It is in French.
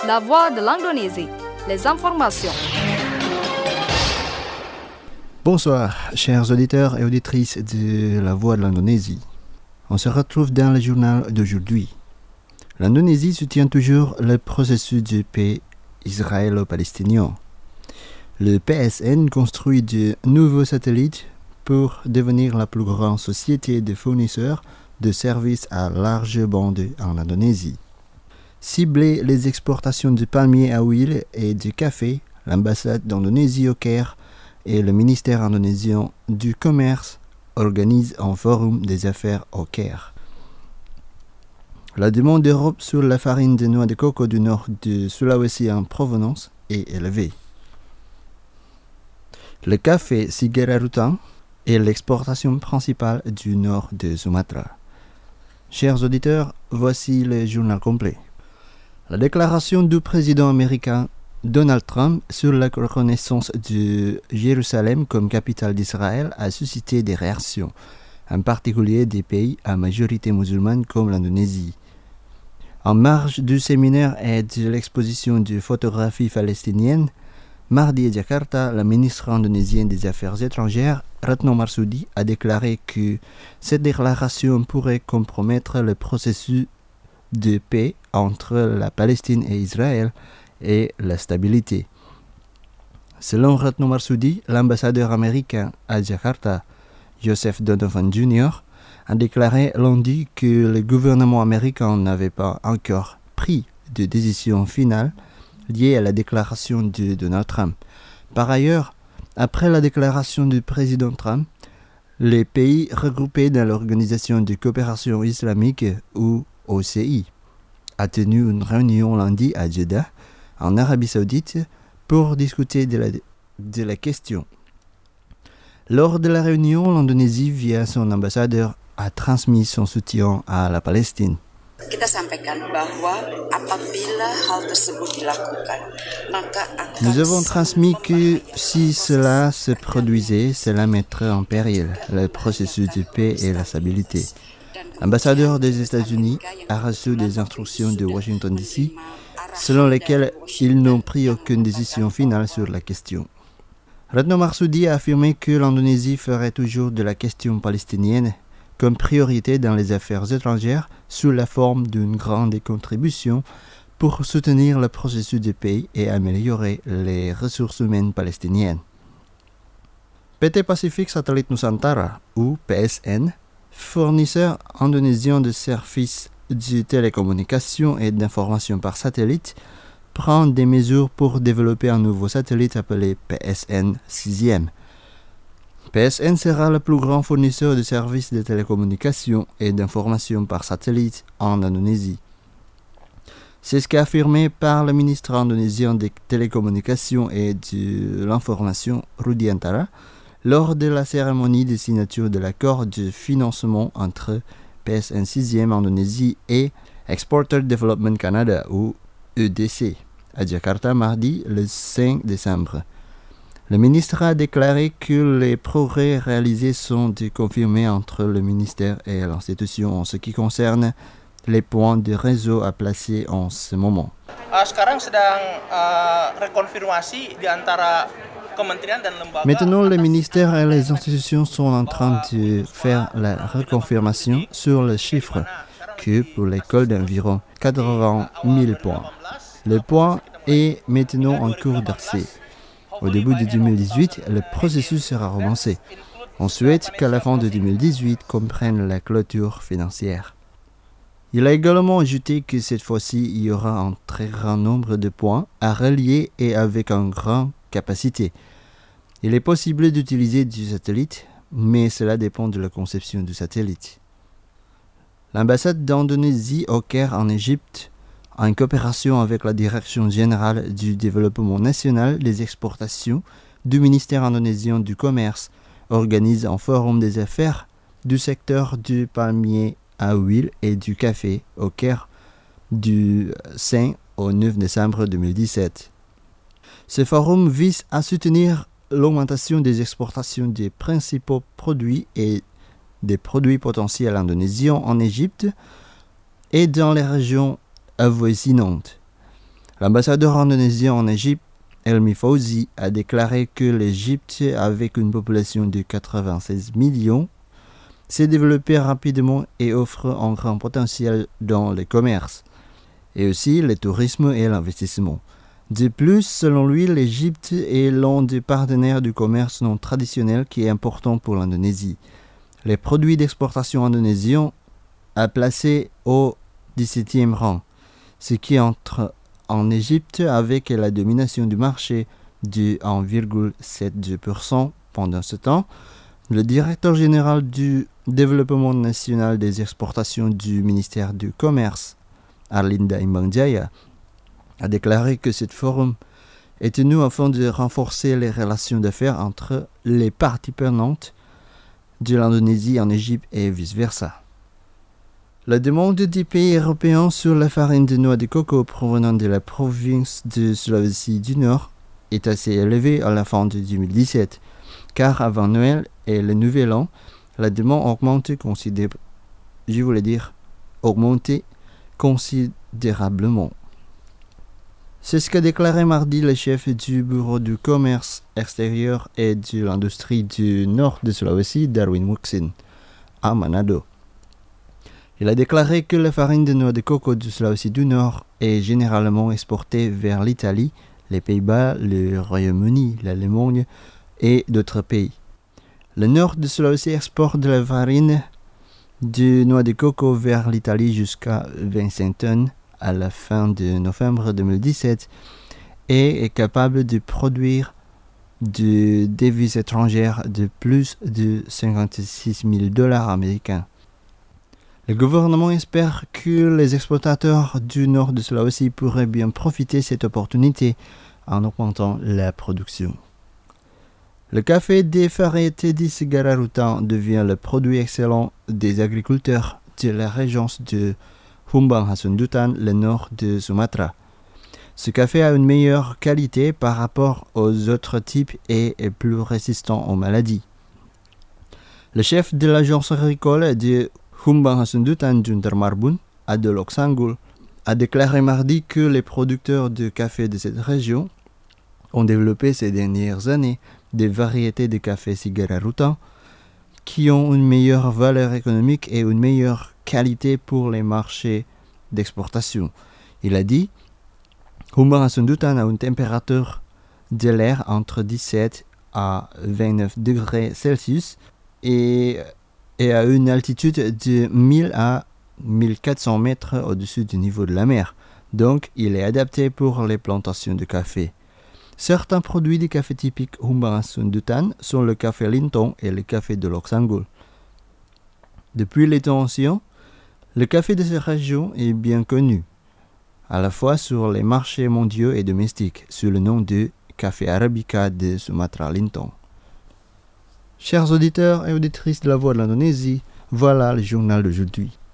La voix de l'Indonésie. Les informations. Bonsoir, chers auditeurs et auditrices de La Voix de l'Indonésie. On se retrouve dans le journal d'aujourd'hui. L'Indonésie soutient toujours le processus de paix israélo-palestinien. Le PSN construit de nouveaux satellites pour devenir la plus grande société de fournisseurs de services à large bande en Indonésie. Cibler les exportations de palmiers à huile et de café, l'ambassade d'Indonésie au Caire et le ministère indonésien du Commerce organisent un forum des affaires au Caire. La demande d'Europe sur la farine de noix de coco du nord de Sulawesi en provenance est élevée. Le café Sigara Rutan est l'exportation principale du nord de Sumatra. Chers auditeurs, voici le journal complet. La déclaration du président américain Donald Trump sur la reconnaissance de Jérusalem comme capitale d'Israël a suscité des réactions, en particulier des pays à majorité musulmane comme l'Indonésie. En marge du séminaire et de l'exposition de photographies palestiniennes, mardi à Jakarta, la ministre indonésienne des Affaires étrangères, Retno Marsudi, a déclaré que cette déclaration pourrait compromettre le processus de paix entre la Palestine et Israël et la stabilité. Selon Retno Marsudi, l'ambassadeur américain à Jakarta, Joseph Donovan Jr., a déclaré lundi que le gouvernement américain n'avait pas encore pris de décision finale liée à la déclaration de Donald Trump. Par ailleurs, après la déclaration du président Trump, les pays regroupés dans l'Organisation de coopération islamique ou OCI a tenu une réunion lundi à Jeddah, en Arabie Saoudite, pour discuter de la question. Lors de la réunion, l'Indonésie, via son ambassadeur, a transmis son soutien à la Palestine. Nous avons transmis que si cela se produisait, cela mettrait en péril le processus de paix et la stabilité. L'ambassadeur des États-Unis a reçu des instructions de Washington DC, selon lesquelles ils n'ont pris aucune décision finale sur la question. Retno Marsudi a affirmé que l'Indonésie ferait toujours de la question palestinienne comme priorité dans les affaires étrangères sous la forme d'une grande contribution pour soutenir le processus de paix et améliorer les ressources humaines palestiniennes. PT Pacific Satellite Nusantara, ou PSN, fournisseur indonésien de services de télécommunications et d'informations par satellite, prend des mesures pour développer un nouveau satellite appelé PSN 6e. PSN sera le plus grand fournisseur de services de télécommunications et d'informations par satellite en Indonésie. C'est ce qu'a affirmé par le ministre indonésien des télécommunications et de l'information, Rudiantara, lors de la cérémonie de signature de l'accord de financement entre PSN 6e Indonésie et Exporter Development Canada, ou EDC, à Jakarta mardi le 5 décembre. Le ministre a déclaré que les progrès réalisés sont confirmés entre le ministère et l'institution en ce qui concerne les points de réseau à placer en ce moment. Maintenant, le ministère et les institutions sont en train de faire la reconfirmation sur le chiffre que pour l'école d'environ 80 000 points. Le point est maintenant en cours d'accès. Au début de 2018, le processus sera relancé. On souhaite qu'à la fin de 2018 comprenne la clôture financière. Il a également ajouté que cette fois-ci, il y aura un très grand nombre de points à relier et avec une grande capacité. Il est possible d'utiliser du satellite, mais cela dépend de la conception du satellite. L'ambassade d'Indonésie au Caire en Égypte, en coopération avec la Direction générale du développement national des exportations du ministère indonésien du Commerce, organise un forum des affaires du secteur du palmier à huile et du café au Caire du 5 au 9 décembre 2017. Ce forum vise à soutenir l'augmentation des exportations des principaux produits et des produits potentiels indonésiens en Égypte et dans les régions avoisinantes. L'ambassadeur indonésien en Égypte, Helmi Fauzi, a déclaré que l'Égypte, avec une population de 96 millions, s'est développée rapidement et offre un grand potentiel dans le commerce, et aussi le tourisme et l'investissement. De plus, selon lui, l'Égypte est l'un des partenaires du commerce non traditionnel qui est important pour l'Indonésie. Les produits d'exportation indonésiens a placé au 17e rang, ce qui entre en Égypte avec la domination du marché de 1,72% pendant ce temps. Le directeur général du développement national des exportations du ministère du Commerce, Arlinda Imbangjaya, a déclaré que cette forum est tenu afin de renforcer les relations d'affaires entre les parties prenantes de l'Indonésie en Égypte et vice-versa. La demande des pays européens sur la farine de noix de coco provenant de la province de Sulawesi du Nord est assez élevée à la fin de 2017, car avant Noël et le Nouvel An, la demande augmente considérablement. C'est ce qu'a déclaré mardi le chef du bureau du commerce extérieur et de l'industrie du nord de Sulawesi, Darwin Muxin, à Manado. Il a déclaré que la farine de noix de coco du Sulawesi du Nord est généralement exportée vers l'Italie, les Pays-Bas, le Royaume-Uni, l'Allemagne et d'autres pays. Le nord de Sulawesi exporte de la farine de noix de coco vers l'Italie jusqu'à 25 tonnes à la fin de novembre 2017 et est capable de produire de devises étrangères de plus de 56 000 $ américains. Le gouvernement espère que les exportateurs du nord de Sulawesi pourraient bien profiter de cette opportunité en augmentant la production. Le café des variétés de Sigararutan devient le produit excellent des agriculteurs de la région de Humbang Hasundutan, le nord de Sumatra. Ce café a une meilleure qualité par rapport aux autres types et est plus résistant aux maladies. Le chef de l'agence agricole de Humbang Hasundutan, Junter Marbun, Adolok Sanggul, a déclaré mardi que les producteurs de café de cette région ont développé ces dernières années des variétés de café Sigararutan qui ont une meilleure valeur économique et une meilleure qualité pour les marchés d'exportation. Il a dit « Humbang Hasundutan a une température de l'air entre 17 à 29 degrés Celsius et à une altitude de 1000 à 1400 mètres au-dessus du niveau de la mer. Donc, il est adapté pour les plantations de café. Certains produits de café typiques Humbang Hasundutan sont le café Lintong et le café de Sanggul. Depuis les temps anciens, le café de cette région est bien connu, à la fois sur les marchés mondiaux et domestiques, sous le nom de café arabica de Sumatra Lintong. Chers auditeurs et auditrices de la Voix de l'Indonésie, voilà le journal d'aujourd'hui.